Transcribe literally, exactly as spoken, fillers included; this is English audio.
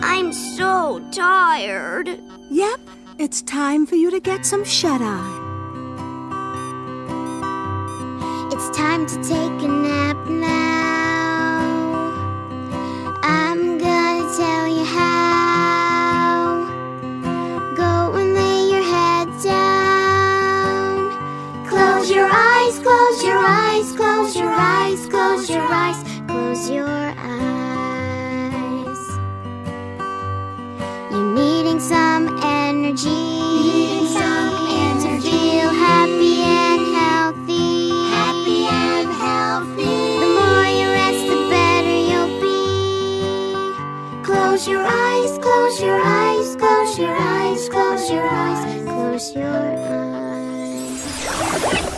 I'm so tired. Yep, it's time for you to get some shut-eye. It's time to take a nap now. I'm gonna tell you how. Go and lay your head down. Close your eyes, close your eyes, close your eyes, close your eyes, close your eyes. You're needing some energy, needing some energy to feel happy and healthy. Happy and healthy. The more you rest, the better you'll be. Close your eyes, close your eyes, close your eyes, close your eyes, close your eyes.